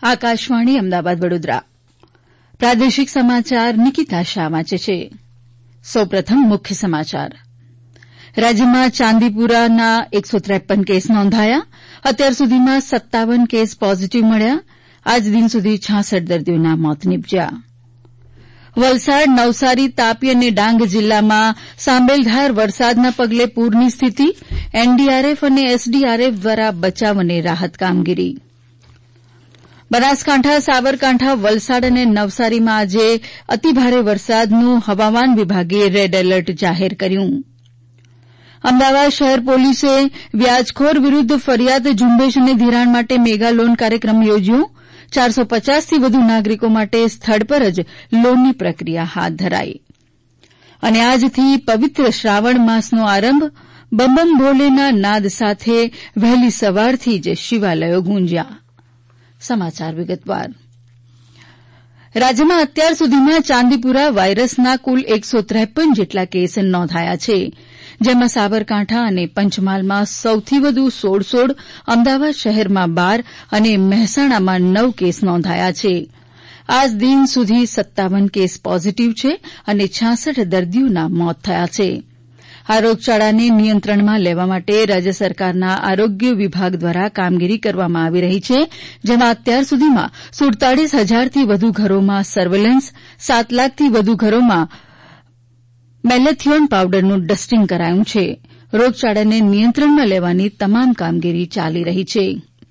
આકાશવાણી અમદાવાદ વડોદરા પ્રાદેશિક સમાચાર નિકિતા શાહ વાંચે છે. સૌપ્રથમ મુખ્ય સમાચાર. રાજ્યમાં ચાંદીપુરાના 153 કેસ નોંધાયા. અત્યાર સુધીમાં 57 કેસ પોઝિટિવ મળ્યા. આજ દિન સુધી 66 દર્દીઓના મોત નીપજ્યા. વલસાડ, નવસારી, તાપી અને ડાંગ જિલ્લામાં સાંબેલધાર વરસાદના પગલે પૂરની સ્થિતિ. એનડીઆરએફ અને એસડીઆરએફ દ્વારા બચાવ અને રાહત કામગીરી. બનાસકાંઠા, સાબરકાંઠા, વલસાડ અને નવસારીમાં આજે અતિભારે વરસાદનું હવામાન વિભાગે રેડ એલર્ટ જાહેર કર્યું. અમદાવાદ શહેર પોલીસે વ્યાજખોર વિરૂદ્ધ ફરિયાદ ઝુંબેશ અને ધિરાણ માટે મેગા લોન કાર્યક્રમ યોજ્યો. 450થી વધુ નાગરિકો માટે સ્થળ પર જ લોનની પ્રક્રિયા હાથ ધરાઈ. અને આજથી પવિત્ર શ્રાવણ માસનો આરંભ. બમ બમ ભોલેના નાદ સાથે વહેલી સવારથી જ શિવાલયો ગુંજ્યા. સમાચાર વિગતવાર. રાજ્યમાં અત્યાર સુધીમાં ચાંદીપુરા વાયરસના કુલ 153 જેટલા કેસ નોંધાયા છે, જેમાં સાબરકાંઠા અને પંચમહાલમાં સૌથી વધુ 16, અમદાવાદ શહેરમાં 12 અને મહેસાણામાં 9 કેસ નોંધાયા છે. આજ દિન સુધી 57 કેસ પોઝિટિવ છે અને 66 દર્દીઓના મોત થયા છે. આ રોગચાળાને નિયંત્રણમાં લેવા માટે રાજ્ય સરકારના આરોગ્ય વિભાગ દ્વારા કામગીરી કરવામાં આવી રહી છે, જેમાં અત્યાર સુધીમાં 47,000થી વધુ ઘરોમાં સર્વેલન્સ, 7 લાખથી વધુ ઘરોમાં મેલેથિયોન પાવડરનું ડસ્ટિંગ કરાયું છે. રોગચાળાને નિયંત્રણમાં લેવાની તમામ કામગીરી ચાલી રહી છે.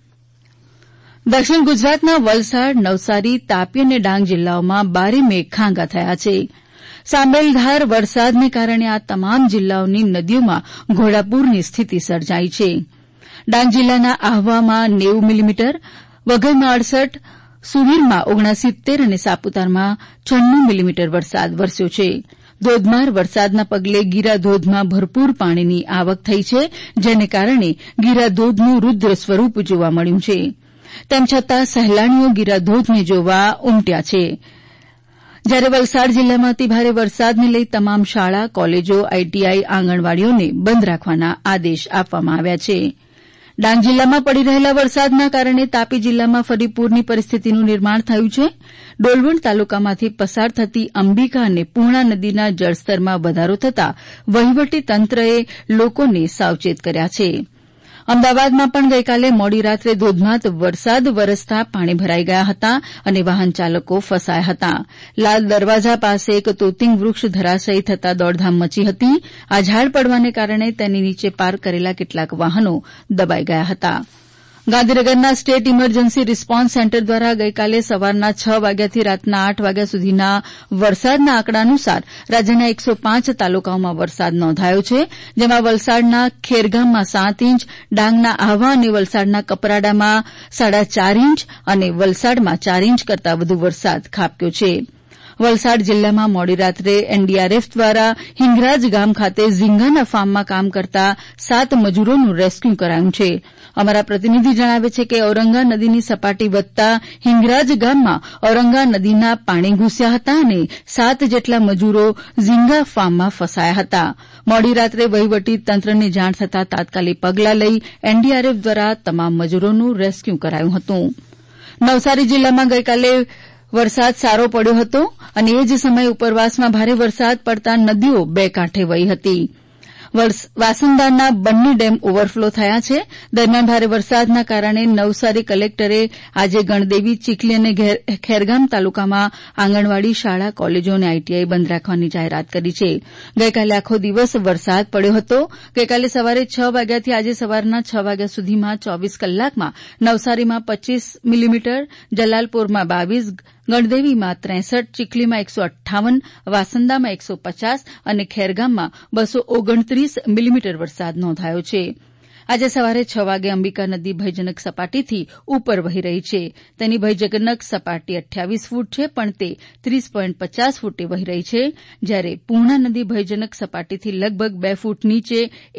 દક્ષિણ ગુજરાતના વલસાડ, નવસારી, તાપી અને ડાંગ જિલ્લાઓમાં 12 મેઘખાંગા થયા છે. સાંબેલધાર વરસાદને કારણે આ તમામ જિલ્લાઓની નદીઓમાં ઘોડાપૂરની સ્થિતિ સર્જાઈ છે. ડાંગ જિલ્લાના આહવામાં 90 મિલીમીટર, વઘઈમાં 68, સુબીરમાં 69 અને સાપુતારામાં 96 મિલીમીટર વરસાદ વરસ્યો છે. ધોધમાર વરસાદના પગલે ગીરાધોધમાં ભરપૂર પાણીની આવક થઈ છે, જેને કારણે ગીરાધોધનું રૂદ્ર સ્વરૂપ જોવા મળ્યું છે. તેમ છતાં સહેલાણીઓ ગીરાધોધને જોવા ઉમટ્યા છે. જ્યારે વલસાડ જિલ્લામાં અતિભારે વરસાદને લઈ તમામ શાળા, કોલેજો, આઈટીઆઈ, આંગણવાડીઓને બંધ રાખવાના આદેશ આપવામાં આવ્યા છે. ડાંગ જિલ્લામાં પડી રહેલા વરસાદના કારણે તાપી જિલ્લામાં ફરી પૂરની પરિસ્થિતિનું નિર્માણ થયું છે. ડોલવણ તાલુકામાંથી પસાર થતી અંબિકા અને પૂર્ણા નદીના જળસ્તરમાં વધારો થતાં વહીવટી તંત્રએ લોકોને સાવચેત કર્યા છે. અમદાવાદમાં પણ ગઈકાલે મોડી રાત્રે ધોધમાર વરસાદ વરસતા પાણી ભરાઈ ગયા હતા અને વાહન ચાલકો ફસાયા હતા. લાલ દરવાજા પાસે એક તોતિંગ વૃક્ષ ધરાશયી થતાં દોડધામ મચી હતી. આ ઝાડ પડવાને કારણે તેની નીચે પાર્ક કરેલા કેટલાક વાહનો દબાઈ ગયા હતા. ગાંધીનગરના સ્ટેટ ઇમરજન્સી રિસ્પોન્સ સેન્ટર દ્વારા ગઈકાલે સવારના 6 વાગ્યાથી રાતના 8 વાગ્યા સુધીના વરસાદના આંકડા અનુસાર રાજ્યના 105 તાલુકાઓમાં વરસાદ નોંધાયો છે, જેમાં વલસાડના ખેરગામમાં 7 ઇંચ, ડાંગના આહવા અને વલસાડના કપરાડામાં 4.5 ઇંચ અને વલસાડમાં 4 ઇંચ કરતાં વધુ વરસાદ ખાબક્યો છે. વલસાડ જિલ્લામાં મોડી રાત્રે એનડીઆરએફ દ્વારા હિંગરાજ ગામ ખાતે ઝીંગાના ફાર્મમાં કામ કરતા 7 મજૂરોનું રેસ્ક્યુ કરાયું છે. અમારા પ્રતિનિધિ જણાવે છે કે ઔરંગા નદીની સપાટી વધતા હિંગરાજ ગામમાં ઔરંગા નદીના પાણી ઘૂસ્યા હતા અને 7 જેટલા મજૂરો ઝીંગા ફાર્મમાં ફસાયા હતા. મોડી રાત્રે વહીવટી તંત્રને જાણ થતાં તાત્કાલિક પગલાં લઈ એનડીઆરએફ દ્વારા તમામ મજૂરોનું રેસ્ક્યુ કરાયું હતું. નવસારી જિલ્લામાં ગઈકાલે વરસાદ સારો પડ્યો હતો અને એ જ સમયે ઉપરવાસમાં ભારે વરસાદ પડતા નદીઓ બે કાંઠે વહી હતી. વાસંદાના બંને ડેમ ઓવરફ્લો થયા છે. દરમિયાન ભારે વરસાદના કારણે નવસારી કલેક્ટરે આજે ગણદેવી, ચીખલી અને ખેરગામ તાલુકામાં આંગણવાડી, શાળા, કોલેજો અને આઈટીઆઈ બંધ રાખવાની જાહેરાત કરી છે. ગઈકાલે આખો દિવસ વરસાદ પડ્યો હતો. ગઈકાલે સવારે 6 વાગ્યાથી આજે સવારના 6 વાગ્યા સુધીમાં 24 કલાકમાં નવસારીમાં 25 મિલીમીટર, જલાલપોરમાં 22, ગણદેવીમાં 63, ચીખલીમાં 158, વાસંદામાં 150 અને ખેરગામમાં 229 મિલીમીટર વરસાદ નોંધાયો છે. આજે સવારે 6 વાગે અંબિકા નદી ભયજનક સપાટીથી ઉપર વહી રહી છે. તેની ભયજનક સપાટી 28 ફૂટ છે, પણ તે 30.50 ફૂટે વહી રહી છે. જ્યારે પૂર્ણા નદી ભયજનક સપાટીથી લગભગ 2 ફૂટ નીચે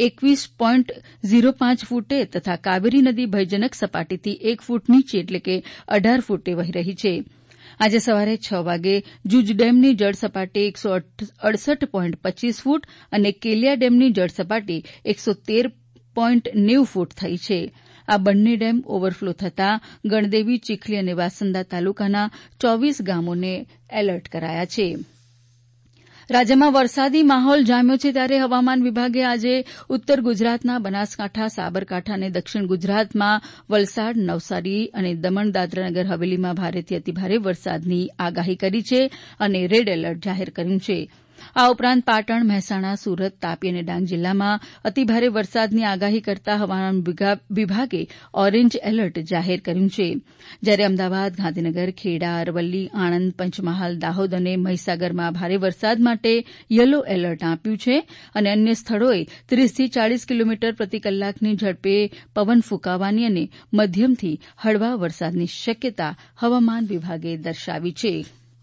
21.05 ફૂટે તથા કાવેરી નદી ભયજનક સપાટીથી 1 ફૂટ નીચે એટલે કે 18 ફૂટે વહી રહી છે. આજે સવારે 6 વાગે જૂજ ડેમની જળસપાટી 168.25 ફૂટ અને કેલિયા ડેમની જળસપાટી 113.90 ફૂટ થઈ છે. આ બંને ડેમ ઓવરફ્લો થતાં ગણદેવી, ચીખલી અને વાસંદા તાલુકાના 24 ગામોને એલર્ટ કરાયા છે. રાજ્યમાં વરસાદી માહોલ જામ્યો છે ત્યારે હવામાન વિભાગે આજે ઉત્તર ગુજરાતના બનાસકાંઠા, સાબરકાંઠા અને દક્ષિણ ગુજરાતમાં વલસાડ, નવસારી અને દમણ, દાદરા નગર હવેલીમાં ભારેથી અતિભારે વરસાદની આગાહી કરી છે અને રેડ એલર્ટ જાહેર કર્યું છે. આ ઉપરાંત પાટણ, મહેસાણા, સુરત, તાપી અને ડાંગ જિલ્લામાં અતિભારે વરસાદની આગાહી કરતા હવામાન વિભાગે ઓરેન્જ એલર્ટ જાહેર કર્યું છે. જ્યારે અમદાવાદ, ગાંધીનગર, ખેડા, અરવલ્લી, આણંદ, પંચમહાલ, દાહોદ અને મહીસાગરમાં ભારે વરસાદ માટે યલો એલર્ટ આપ્યું છે અને અન્ય સ્થળોએ 30થી 40 કિલોમીટર પ્રતિ કલાકની ઝડપે પવન ફૂંકાવાની અને મધ્યમથી હળવા વરસાદની શક્યતા હવામાન વિભાગે દર્શાવી છે.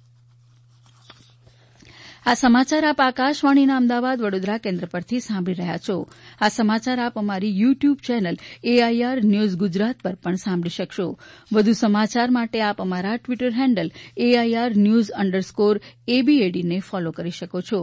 આ સમાચાર આપ આકાશવાણીના અમદાવાદ વડોદરા કેન્દ્ર પરથી સાંભળી રહ્યા છો. આ સમાચાર આપ અમારી YouTube channel AIR news Gujarat પર પણ સાંભળી શકશો. વધુ સમાચાર માટે આપ અમારા ટ્વિટર હેન્ડલ AIR_news_ABAD ને ફોલો કરી શકો છો.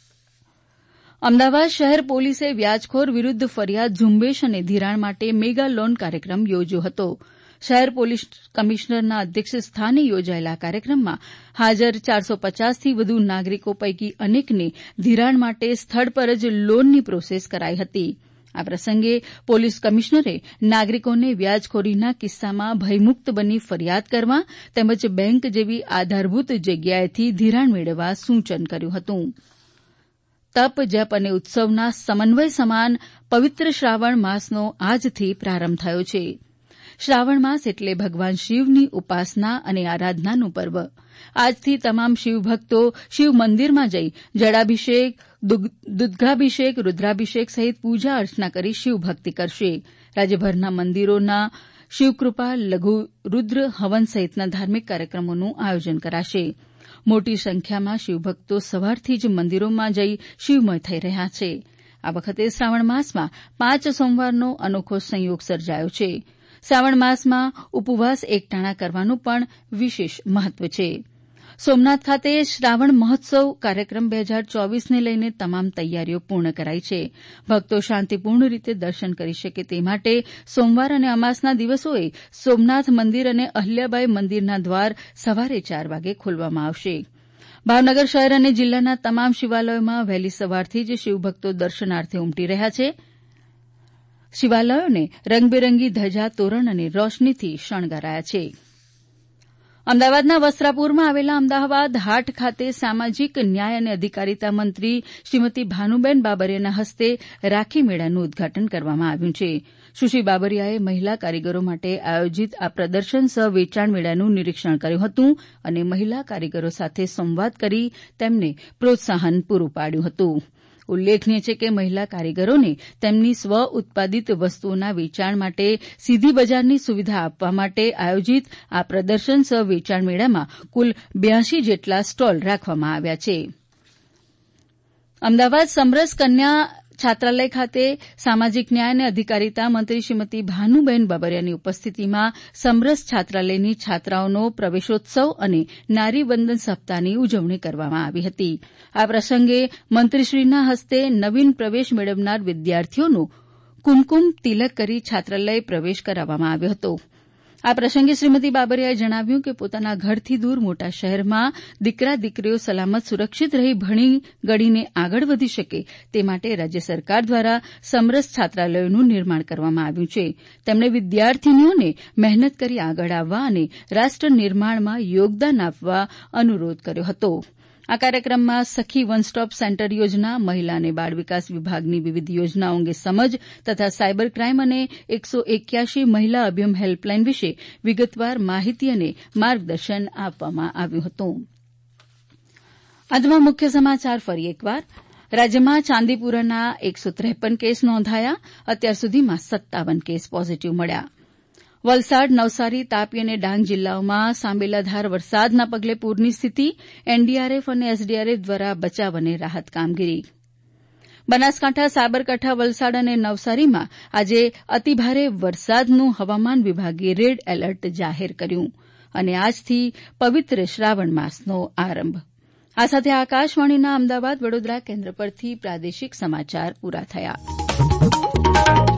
અમદાવાદ શહેર પોલીસે વ્યાજખોર વિરુદ્ધ ફરિયાદ ઝુંબેશ અને ધિરાણ માટે મેગા લોન કાર્યક્રમ યોજ્યો હતો. શહેર પોલીસ કમિશનરના અધ્યક્ષ સ્થાને યોજાયેલા આ કાર્યક્રમમાં હાજર 450થી વધુ નાગરિકો પૈકી અનેકને ધિરાણ માટે સ્થળ પર જ લોનની પ્રોસેસ કરાઈ હતી. આ પ્રસંગે પોલીસ કમિશનરે નાગરિકોને વ્યાજખોરીના કિસ્સામાં ભયમુક્ત બની ફરિયાદ કરવા તેમજ બેંક જેવી આધારભૂત જગ્યાએથી ધિરાણ મેળવવા સૂચન કર્યું હતું. તપ, જપ અને ઉત્સવના સમન્વય સમાન પવિત્ર શ્રાવણ માસનો આજથી પ્રારંભ થયો છે. શ્રાવણ માસ એટલે ભગવાન શિવની ઉપાસના અને આરાધનાનું પર્વ. આજથી તમામ શિવભક્તો શિવ મંદિરમાં જઈ જળાભિષેક, દૂધઘાભિષેક, રૂદ્રાભિષેક સહિત પૂજા અર્ચના કરી શિવભક્તિ કરશે. રાજ્યભરના મંદિરોના શિવકૃપા, લઘુ રૂદ્ર હવન સહિતના ધાર્મિક કાર્યક્રમોનું આયોજન કરાશે. મોટી સંખ્યામાં શિવભક્તો સવારથી જ મંદિરોમાં જઈ શિવમય થઈ રહ્યા છે. આ વખતે શ્રાવણ માસમાં 5 સોમવારનો અનોખો સંયોગ સર્જાયો છે. શ્રાવણ માસમાં ઉપવાસ એકટાણા કરવાનું પણ વિશેષ મહત્વ છે. સોમનાથ ખાતે શ્રાવણ મહોત્સવ કાર્યક્રમ 2024ને લઈને તમામ તૈયારીઓ પૂર્ણ કરાઈ છે. ભક્તો શાંતિપૂર્ણ રીતે દર્શન કરી શકે તે માટે સોમવાર અને અમાસના દિવસોએ સોમનાથ મંદિર અને અહલ્યાબાઈ મંદિરના દ્વાર સવારે 4 વાગે ખોલવામાં આવશે. ભાવનગર શહેર અને જિલ્લાના તમામ શિવાલયોમાં વહેલી સવારથી જ શિવભક્તો દર્શનાર્થે ઉમટી રહ્યા છે. શિવાલયોને રંગબેરંગી ધજા, તોરણ અને રોશનીથી શણગારાયા છે. અમદાવાદના વસ્ત્રાપુરમાં આવેલા અમદાવાદ હાટ ખાતે સામાજિક ન્યાય અને અધિકારીતા મંત્રી શ્રીમતી ભાનુબેન બાબરિયાના હસ્તે રાખી મેળાનું ઉદઘાટન કરવામાં આવ્યું છે. સુશ્રી બાબરિયાએ મહિલા કારીગરો માટે આયોજિત આ પ્રદર્શન સહ વેચાણ મેળાનું નિરીક્ષણ કર્યું હતું અને મહિલા કારીગરો સાથે સંવાદ કરી તેમને પ્રોત્સાહન પૂરું પાડ્યું હતું. ઉલ્લેખનીય છે કે મહિલા કારીગરોને તેમની સ્વ ઉત્પાદિત વસ્તુઓના વેચાણ માટે સીધી બજારની સુવિધા આપવા માટે આયોજિત આ પ્રદર્શન સહ વેચાણ મેળામાં કુલ 82 જેટલા સ્ટોલ રાખવામાં આવ્યા છે. અમદાવાદ સમરસ કન્યા છાત્રાલય ખાતે સામાજિક ન્યાય અને અધિકારીતા મંત્રી શ્રીમતી ભાનુબેન બાબરિયાની ઉપસ્થિતિમાં સમરસ છાત્રાલયની છાત્રાઓનો પ્રવેશોત્સવ અને નારી વંદન સપ્તાહની ઉજવણી કરવામાં આવી હતી. આ પ્રસંગે મંત્રીશ્રીના હસ્તે નવીન પ્રવેશ મેળવનાર વિદ્યાર્થીઓનો કુમકુમ તિલક કરી છાત્રાલય પ્રવેશ કરાવવામાં આવ્યો હતો. આ પ્રસંગે શ્રીમતી બાબરિયાએ જણાવ્યું કે પોતાના ઘરથી દૂર મોટા શહેરમાં દીકરા દીકરીઓ સલામત સુરક્ષિત રહી ભણી ગણીને આગળ વધી શકે તે માટે રાજ્ય સરકાર દ્વારા સમરસ છાત્રાલયોનું નિર્માણ કરવામાં આવ્યું છે. તેમણે વિદ્યાર્થીનીઓને મહેનત કરી આગળ આવવા અને રાષ્ટ્ર નિર્માણમાં યોગદાન આપવા અનુરોધ કર્યો હતો. આ કાર્યક્રમમાં સખી વન સ્ટોપ સેન્ટર યોજના, મહિલા અને બાળ વિકાસ વિભાગની વિવિધ યોજનાઓ અંગે સમજ તથા સાયબર ક્રાઇમ અને 181 મહિલા અભિયમ હેલ્પલાઇન વિશે વિગતવાર માહિતી અને માર્ગદર્શન આપવામાં આવ્યું હતું. અંતમાં મુખ્ય સમાચાર ફરી એકવાર. રાજ્યમાં ચાંદીપુરાના 153 કેસ નોંધાયા. અત્યાર સુધીમાં 57 કેસ પોઝિટિવ મળ્યા. વલસાડ, નવસારી, તાપી અને ડાંગ જિલ્લાઓમાં સાંબેલાધાર વરસાદના પગલે પૂરની સ્થિતિ. એનડીઆરએફ અને એસડીઆરએફ દ્વારા બચાવ અને રાહત કામગીરી. બનાસકાંઠા, સાબરકાંઠા, વલસાડ અને નવસારીમાં આજે અતિભારે વરસાદનું હવામાન વિભાગે રેડ એલર્ટ જાહેર કર્યું. અને આજથી પવિત્ર શ્રાવણ માસનો આરંભ. આ સાથે આકાશવાણીના અમદાવાદ વડોદરા કેન્દ્ર પરથી પ્રાદેશિક સમાચાર પૂરા થયા.